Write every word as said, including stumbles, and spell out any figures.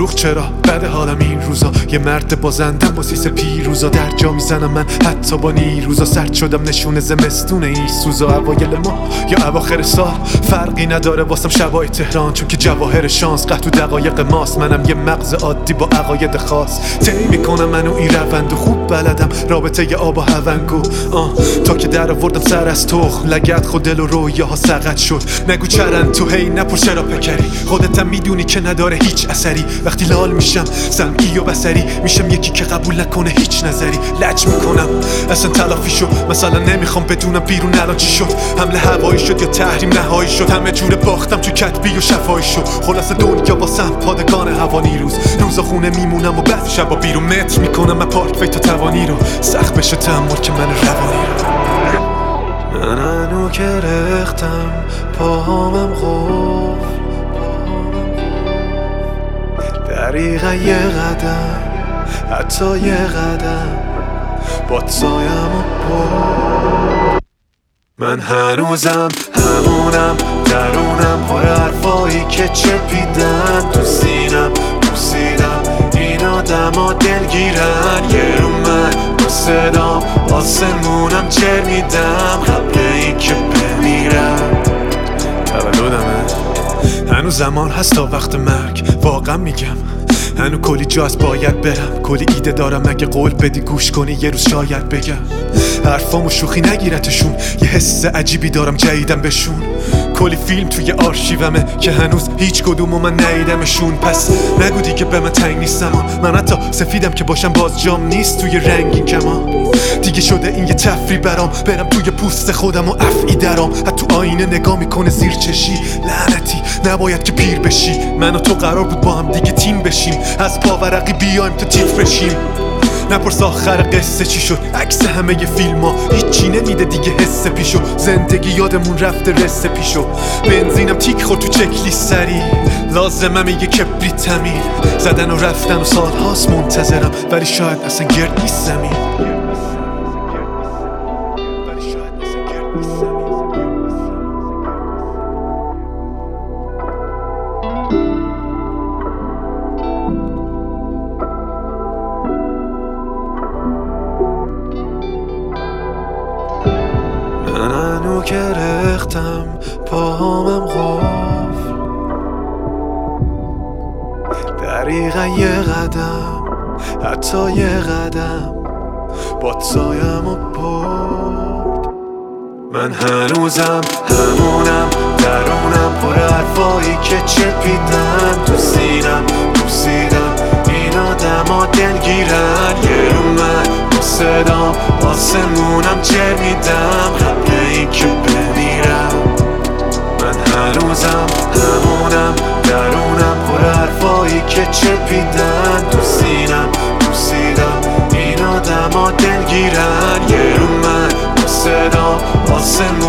دروغ چرا بده حالم این روزا، یه مرد بازندم با سیس پیروزا، در جا میزنم من حتی با نیروزا، سرد شدم نشونه زمستون این سوزا، اوایل ما یا اواخر سال فرقی نداره واسم شبای تهران، چون که جواهر شانس قطع و دقایق ماست، منم یه مغز عادی با عقاید خاص، طی میکنم منو این روند و خوب بلدم رابطه ی آب و هونگو، آه تا که در آوردم سر از تخم لگد خود دل و رویاها سقط شد، نگو چرن تو هی نپر چرا پکری، خودتم میدونی که نداره هیچ اثری، وقتی لال میشم سمعی و بصری میشم یکی که قبول نکنه هیچ نظری، لج میکنم اصلا تلافی شد، مثلا نمیخوام بدونم بیرون الان چی شد، حمله هوایی شد یا تحریم نهایی شد، همه جوره باختم تو کتبی و شفایی شد، خلاص دنیا واسم پادگان هوانی روز، روزا خونه میمونم و بعد شبا بیرون متر میکنم من پارک وی تا توانی رو، سخت بشه تحمل که من روانی رو، من هنو که رختم پاهامم قفل، دقیقا یه قدم حتی یه قدم باد سایم و پا، من هنوزم همونم درونم پر حرفایی که چپیدن تو سینم بوسیدم این آدم ها دلگیرن، یه رو من با صدام آسمونم چه میدم قبل این که بمیرم، تولدمه هنو زمان هست تا وقت مرگ، واقعا میگم هنو کلی جاست باید برم، کلی ایده دارم اگه قول بدی گوش کنی یه روز شاید بگم، حرفامو شوخی نگیرتشون، یه حس عجیبی دارم جدیدم بهشون، کلی فیلم توی آرشیومه که هنوز هیچ کدومو من ندیدمشون، پس نگو دیگه به من تنگ نیستم، من حتی سفیدم که باشم باز جام نیست توی رنگین کمان، دیگه شده این یه تفریح برام، برم توی پوست خودم و افعی درام، حتی آینه نگاه میکنه زیر چشی، لعنتی نباید که پیر بشی، من و تو قرار بود با هم دیگه تیم بشیم، از پاورقی بیایم تا تیف بشیم، نپرس آخر قصه چی شد، عکس همه ی فیلم ها هیچی نمیده دیگه حس پیشو، زندگی یادمون رفته رسه پیشو، بنزینم تیک خورد تو چکلیست سری، لازمم یه کبریت تمیر، زدن و رفتن و سال هاست منتظرم ولی شاید اصلا گرد نیست زمین. من هنو که رختم پاهامم قفل، دقیقا یه قدم حتی یه قدم باد سایم و برد، من هنوزم همونم درونم پر حرفایی که چپیدن تو سینم بوسیدم این آدم ها دلگیرن، یه رو من با صدام آسمونم چه میدم قبل این که بمیرم، من هنوزم همونم درونم پر حرفایی که چپیدن تو سینم بوسیدم این آدم ها دلگیرن، یه رو من با صدام آسمونم